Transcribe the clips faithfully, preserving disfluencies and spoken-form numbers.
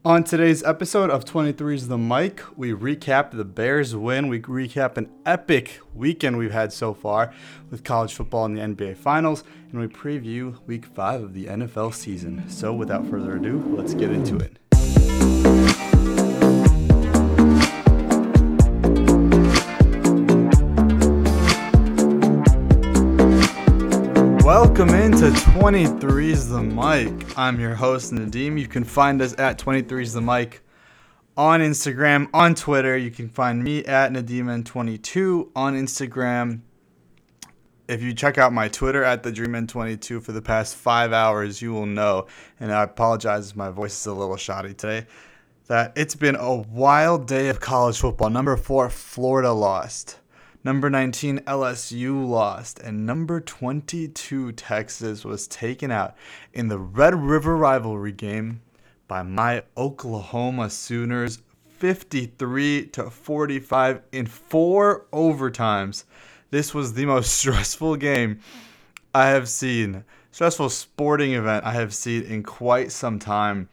On today's episode of twenty-three's The Mic, we recap the Bears win. We recap an epic weekend we've had so far with college football and the N B A Finals, and we preview week five of the N F L season. So without further ado, let's get into it. Welcome into twenty-three's The Mic. I'm your host, Nadim. You can find us at twenty-three's The Mic on Instagram, on Twitter. You can find me at Nadim N twenty-two on Instagram. If you check out my Twitter at the Dream N twenty-two for the past five hours, you will know, and I apologize if my voice is a little shoddy today, that it's been a wild day of college football. Number four, Florida lost. Number nineteen, L S U lost, and number twenty-two, Texas, was taken out in the Red River rivalry game by my Oklahoma Sooners, fifty-three to forty-five in four overtimes. This was the most stressful game I have seen, stressful sporting event I have seen in quite some time.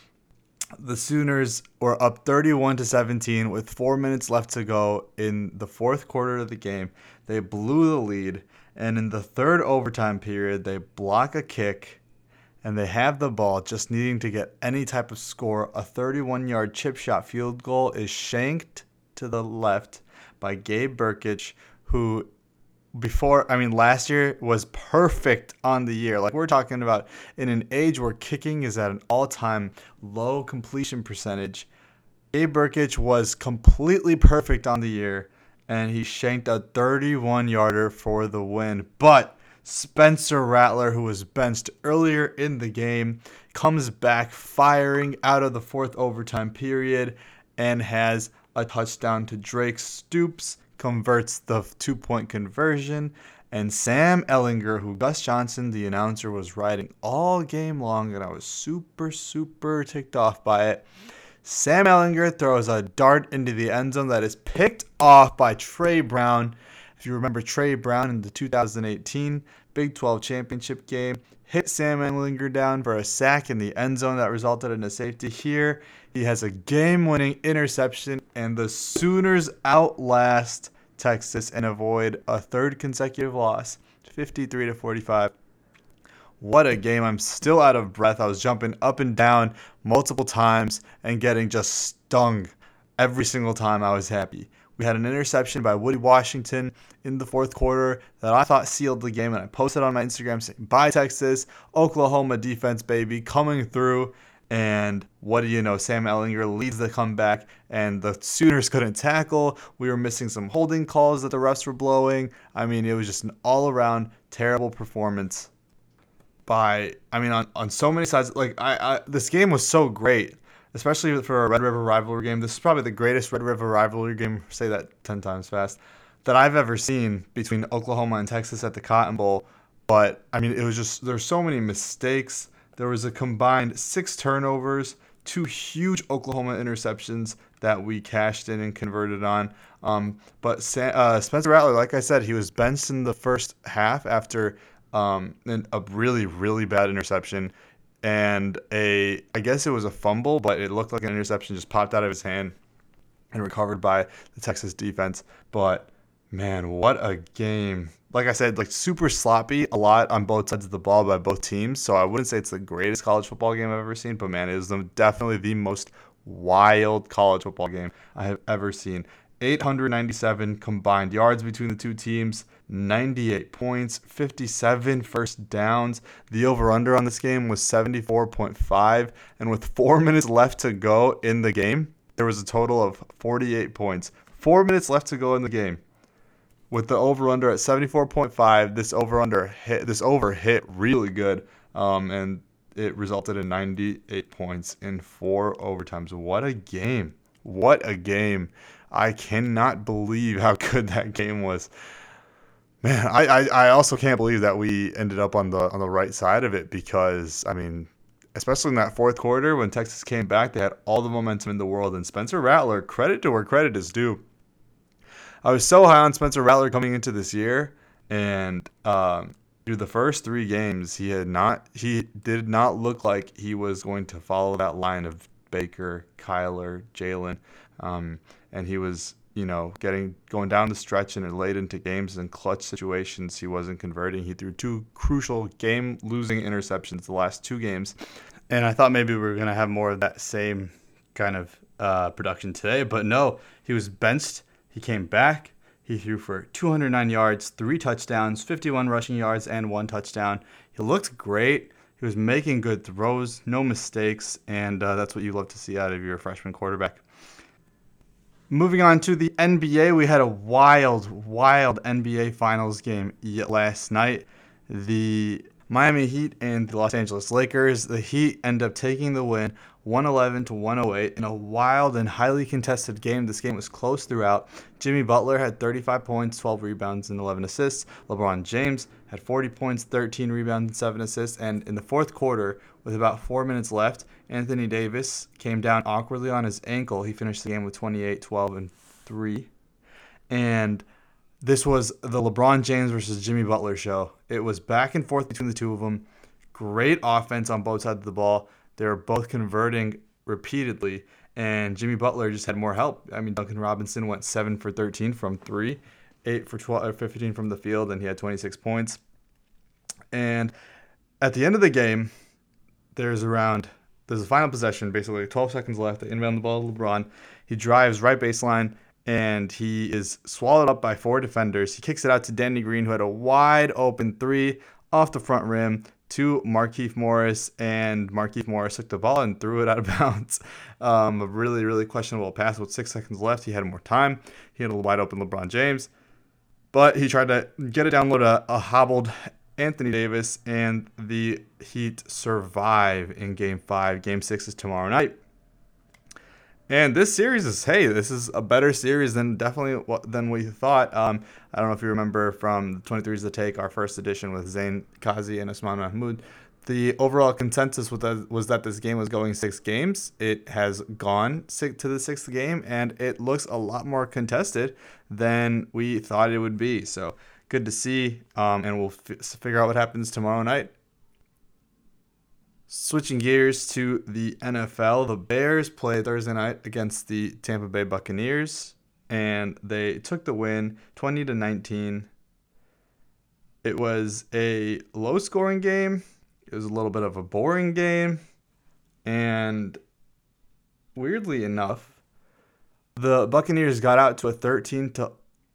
The Sooners were up thirty-one to seventeen with four minutes left to go in the fourth quarter of the game. They blew the lead, and in the third overtime period, they block a kick, and they have the ball, just needing to get any type of score. A thirty-one-yard chip shot field goal is shanked to the left by Gabe Brkic, who before, I mean, last year was perfect on the year. Like, we're talking about in an age where kicking is at an all-time low completion percentage. Gabe Brkic was completely perfect on the year, and he shanked a thirty-one-yarder for the win. But Spencer Rattler, who was benched earlier in the game, comes back firing out of the fourth overtime period and has a touchdown to Drake Stoops, converts the two-point conversion, and Sam Ehlinger, who Gus Johnson, the announcer, was riding all game long, and I was super, super ticked off by it. Sam Ehlinger throws a dart into the end zone that is picked off by Trey Brown. If you remember, Trey Brown in the two thousand eighteen Big twelve championship game hit Sam Ehlinger down for a sack in the end zone that resulted in a safety. Here, he has a game-winning interception, and the Sooners outlast Texas and avoid a third consecutive loss, fifty-three to forty-five. What a game. I'm still out of breath. I was jumping up and down multiple times and getting just stung every single time I was happy. We had an interception by Woody Washington in the fourth quarter that I thought sealed the game, and I posted on my Instagram saying, "Bye, Texas, Oklahoma defense, baby, coming through." And what do you know? Sam Ehlinger leads the comeback, and the Sooners couldn't tackle. We were missing some holding calls that the refs were blowing. I mean, it was just an all-around terrible performance by, I mean, on, on so many sides. Like, I, I, this game was so great, especially for a Red River rivalry game. This is probably the greatest Red River rivalry game, say that ten times fast, that I've ever seen between Oklahoma and Texas at the Cotton Bowl. But, I mean, it was just, there's so many mistakes. There was a combined six turnovers, two huge Oklahoma interceptions that we cashed in and converted on. Um, but Sa- uh, Spencer Rattler, like I said, he was benched in the first half after um, an, a really, really bad interception. And a, I guess it was a fumble, but it looked like an interception just popped out of his hand and recovered by the Texas defense. But, man, what a game. Like I said, like super sloppy a lot on both sides of the ball by both teams. So I wouldn't say it's the greatest college football game I've ever seen, but man, it was the, definitely the most wild college football game I have ever seen. eight hundred ninety-seven combined yards between the two teams, ninety-eight points, fifty-seven first downs. The over-under on this game was seventy-four point five, and with four minutes left to go in the game, there was a total of forty-eight points. Four minutes left to go in the game. With the over/under at seventy-four point five, this over/under hit, this over hit really good, um, and it resulted in ninety-eight points in four overtimes. What a game! What a game! I cannot believe how good that game was. Man, I, I, I also can't believe that we ended up on the on the right side of it because, I mean, especially in that fourth quarter when Texas came back, they had all the momentum in the world, and Spencer Rattler, credit to where credit is due. I was so high on Spencer Rattler coming into this year, and um, through the first three games, he had not he did not look like he was going to follow that line of Baker, Kyler, Jalen, um, and he was, you know, getting going down the stretch and late into games and clutch situations. He wasn't converting. He threw two crucial game-losing interceptions the last two games, and I thought maybe we were gonna have more of that same kind of uh, production today, but no, he was benched. He came back. He threw for two hundred nine yards, three touchdowns, fifty-one rushing yards, and one touchdown. He looked great. He was making good throws, no mistakes, and uh, that's what you love to see out of your freshman quarterback. Moving on to the N B A, we had a wild, wild N B A Finals game last night. The Miami Heat and the Los Angeles Lakers. The Heat end up taking the win, one eleven to one oh eight, in a wild and highly contested game. This game was close throughout. Jimmy Butler had thirty-five points, twelve rebounds, and eleven assists. LeBron James had forty points, thirteen rebounds, and seven assists. And in the fourth quarter, with about four minutes left, Anthony Davis came down awkwardly on his ankle. He finished the game with twenty-eight, twelve, and three. And this was the LeBron James versus Jimmy Butler show. It was back and forth between the two of them. Great offense on both sides of the ball. They were both converting repeatedly, and Jimmy Butler just had more help. I mean, Duncan Robinson went seven for thirteen from three, eight for twelve, or fifteen from the field, and he had twenty-six points. And at the end of the game, there's around there's a final possession, basically twelve seconds left. They inbound the ball to LeBron. He drives right baseline, and he is swallowed up by four defenders. He kicks it out to Danny Green, who had a wide open three off the front rim to Markieff Morris, and Markieff Morris took the ball and threw it out of bounds. Um, a really, really questionable pass with six seconds left. He had more time. He had a wide open LeBron James, but he tried to get it down low to a hobbled Anthony Davis, and the Heat survive in Game five. Game six is tomorrow night. And this series is, hey, this is a better series than definitely what, than we thought. Um, I don't know if you remember from twenty-three's The Take, our first edition with Zain Kazi and Usman Mahmoud. The overall consensus was that, was that this game was going six games. It has gone six, to the sixth game, and it looks a lot more contested than we thought it would be. So good to see, um, and we'll f- figure out what happens tomorrow night. Switching gears to the N F L, the Bears played Thursday night against the Tampa Bay Buccaneers, and they took the win twenty to nineteen. It was a low-scoring game. It was a little bit of a boring game, and weirdly enough, the Buccaneers got out to a thirteen to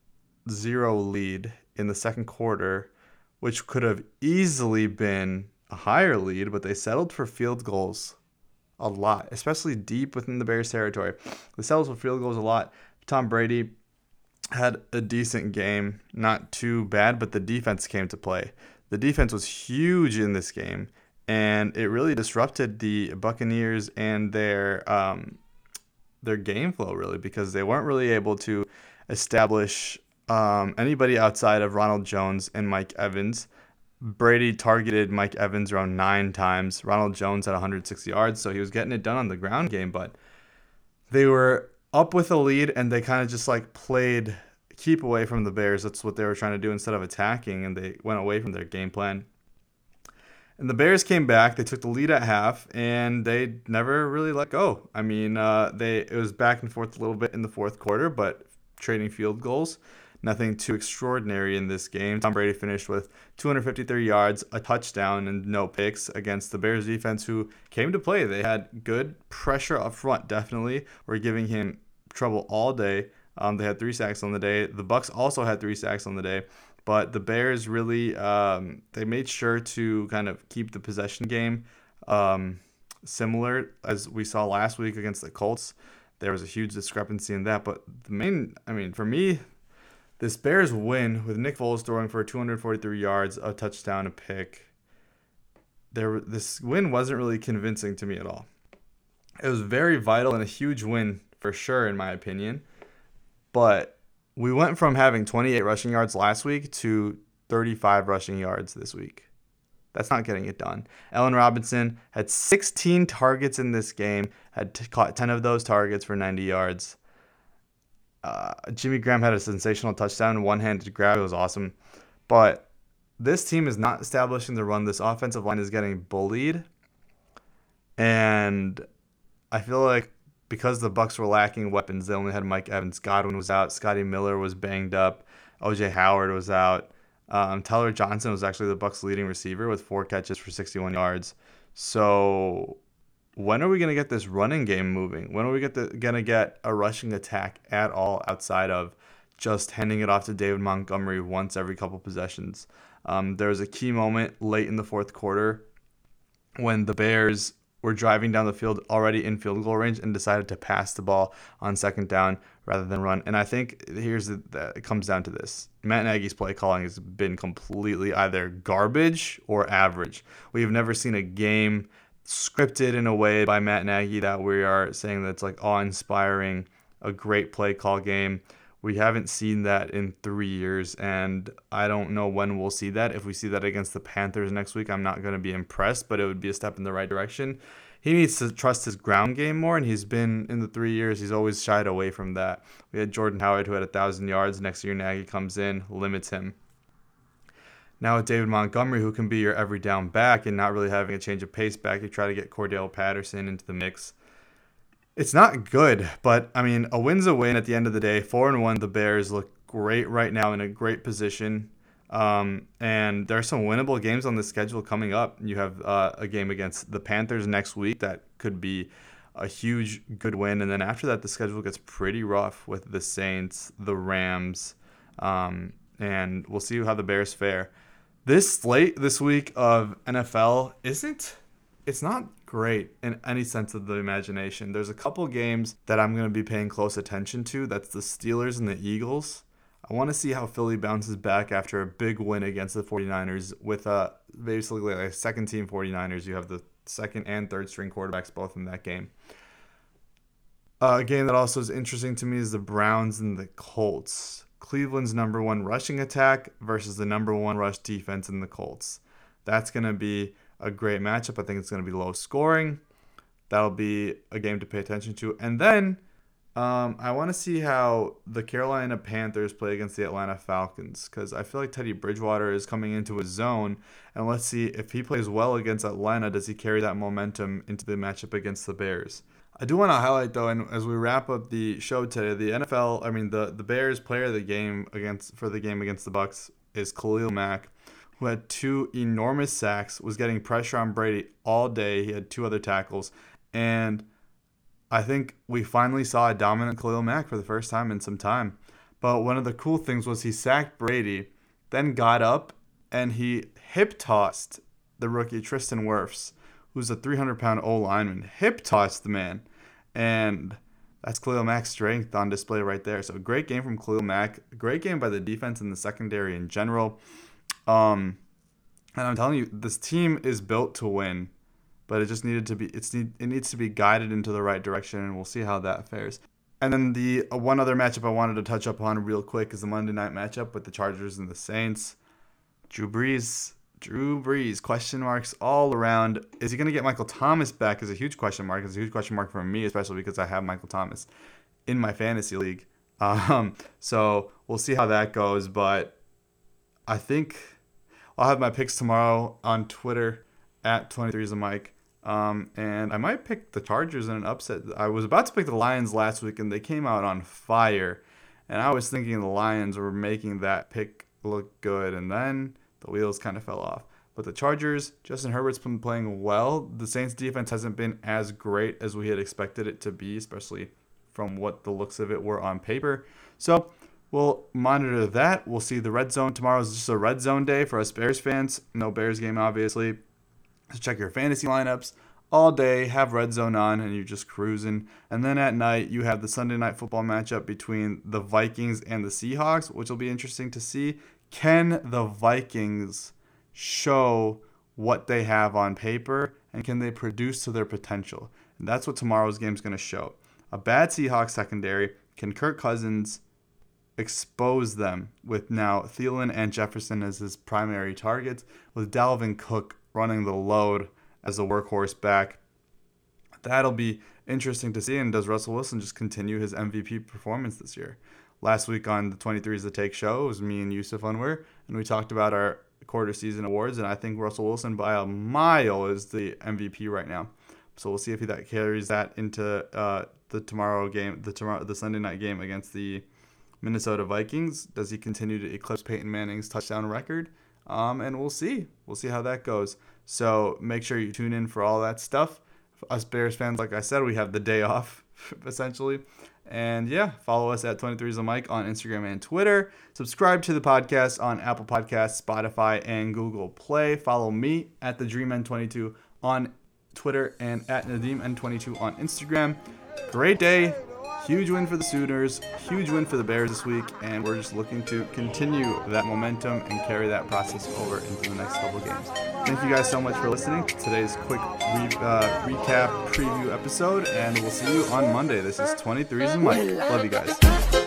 zero lead in the second quarter, which could have easily been a higher lead, but they settled for field goals a lot, especially deep within the Bears territory. They settled for field goals a lot. Tom Brady had a decent game, not too bad, but the defense came to play. The defense was huge in this game, and it really disrupted the Buccaneers and their um, their game flow, really, because they weren't really able to establish um, anybody outside of Ronald Jones and Mike Evans. Brady targeted Mike Evans around nine times. Ronald Jones had one hundred sixty yards, so he was getting it done on the ground game, but they were up with a lead, and they kind of just like played keep away from the Bears. That's what they were trying to do instead of attacking, and they went away from their game plan. And the Bears came back. They took the lead at half, and they never really let go. I mean, uh, they it was back and forth a little bit in the fourth quarter, but trading field goals. Nothing too extraordinary in this game. Tom Brady finished with two hundred fifty-three yards, a touchdown, and no picks against the Bears defense, who came to play. They had good pressure up front, definitely. Were giving him trouble all day. Um, they had three sacks on the day. The Bucs also had three sacks on the day. But the Bears really, um, they made sure to kind of keep the possession game um, similar as we saw last week against the Colts. There was a huge discrepancy in that. But the main, I mean, for me, this Bears win with Nick Foles throwing for two hundred forty-three yards, a touchdown, a pick. There, this win wasn't really convincing to me at all. It was very vital and a huge win for sure, in my opinion. But we went from having twenty-eight rushing yards last week to thirty-five rushing yards this week. That's not getting it done. Allen Robinson had sixteen targets in this game, had t- caught ten of those targets for ninety yards. Uh, Jimmy Graham had a sensational touchdown, one-handed grab. It was awesome. But this team is not establishing the run. This offensive line is getting bullied. And I feel like because the Bucks were lacking weapons, they only had Mike Evans. Godwin was out. Scotty Miller was banged up. O J Howard was out. Um, Tyler Johnson was actually the Bucks' leading receiver with four catches for sixty-one yards. So when are we going to get this running game moving? When are we going to get a rushing attack at all outside of just handing it off to David Montgomery once every couple possessions? Um, there was a key moment late in the fourth quarter when the Bears were driving down the field already in field goal range and decided to pass the ball on second down rather than run. And I think here's the, the it comes down to this. Matt Nagy's play calling has been completely either garbage or average. We've never seen a game scripted in a way by Matt Nagy that we are saying that's like awe-inspiring, a great play call game. We haven't seen that in three years, and I don't know when we'll see that. If we see that against the Panthers next week, I'm not going to be impressed, but it would be a step in the right direction. He needs to trust his ground game more, and he's been, in the three years, he's always shied away from that. We had Jordan Howard, who had one thousand yards. Next year, Nagy comes in, limits him. Now with David Montgomery, who can be your every down back and not really having a change of pace back, you try to get Cordell Patterson into the mix. It's not good, but I mean, a win's a win at the end of the day. Four and one, the Bears look great right now, in a great position. Um, and there are some winnable games on the schedule coming up. You have uh, a game against the Panthers next week that could be a huge good win. And then after that, the schedule gets pretty rough with the Saints, the Rams, um, and we'll see how the Bears fare. This slate this week of N F L isn't, it's not great in any sense of the imagination. There's a couple games that I'm going to be paying close attention to. That's the Steelers and the Eagles. I want to see how Philly bounces back after a big win against the 49ers with a, basically like a second team 49ers. You have the second and third string quarterbacks both in that game. Uh, a game that also is interesting to me is the Browns and the Colts. Cleveland's number one rushing attack versus the number one rush defense in the Colts. That's going to be a great matchup. I think it's going to be low scoring. That'll be a game to pay attention to. And then um, I want to see how the Carolina Panthers play against the Atlanta Falcons, because I feel like Teddy Bridgewater is coming into his zone. And let's see if he plays well against Atlanta, does he carry that momentum into the matchup against the Bears? I do want to highlight, though, and as we wrap up the show today, the N F L, I mean, the, the Bears player of the game against for the game against the Bucks is Khalil Mack, who had two enormous sacks, was getting pressure on Brady all day. He had two other tackles, and I think we finally saw a dominant Khalil Mack for the first time in some time. But one of the cool things was he sacked Brady, then got up, and he hip-tossed the rookie Tristan Wirfs, who's a three hundred pound O-lineman. Hip-tossed the man, and that's Khalil Mack's strength on display right there. So great game from Khalil Mack. Great game by the defense and the secondary in general. Um, and I'm telling you, this team is built to win, but it just needed to be. It's need, it needs to be guided into the right direction, and we'll see how that fares. And then the uh, one other matchup I wanted to touch up on real quick is the Monday night matchup with the Chargers and the Saints. Drew Brees, Drew Brees, question marks all around. Is he going to get Michael Thomas back? Is a huge question mark. It's a huge question mark for me, especially because I have Michael Thomas in my fantasy league. Um, so we'll see how that goes, but I think I'll have my picks tomorrow on Twitter at twenty-three is the mic. Um, and I might pick the Chargers in an upset. I was about to pick the Lions last week, and they came out on fire. And I was thinking the Lions were making that pick look good, and then the wheels kind of fell off. But the Chargers, Justin Herbert's been playing well. The Saints defense hasn't been as great as we had expected it to be, especially from what the looks of it were on paper. So we'll monitor that. We'll see the red zone. Tomorrow is just a red zone day for us Bears fans. No Bears game, obviously. So check your fantasy lineups all day, have red zone on, and you're just cruising. And then at night, you have the Sunday night football matchup between the Vikings and the Seahawks, which will be interesting to see. Can the Vikings show what they have on paper, and can they produce to their potential? And that's what tomorrow's game is going to show. A bad Seahawks secondary. Can Kirk Cousins expose them with now Thielen and Jefferson as his primary targets, with Dalvin Cook running the load as a workhorse back? That'll be interesting to see. And does Russell Wilson just continue his M V P performance this year? Last week on the twenty-three is the Take show, it was me and Yusuf Unwer, and we talked about our quarter season awards, and I think Russell Wilson by a mile is the M V P right now. So we'll see if he that carries that into uh, the tomorrow game, the tomorrow the Sunday night game against the Minnesota Vikings. Does he continue to eclipse Peyton Manning's touchdown record? Um, and we'll see. We'll see how that goes. So make sure you tune in for all that stuff. For us Bears fans, like I said, we have the day off, essentially. And yeah, follow us at twenty-three is the Mike on Instagram and Twitter. Subscribe to the podcast on Apple Podcasts, Spotify, and Google Play. Follow me at the Dream N twenty-two on Twitter and at Nadim N twenty-two on Instagram. Great day. Huge win for the Sooners. Huge win for the Bears this week. And we're just looking to continue that momentum and carry that process over into the next couple of games. Thank you guys so much for listening to today's quick re- uh, recap preview episode. And we'll see you on Monday. This is twenty-three is the Mike. Love you guys.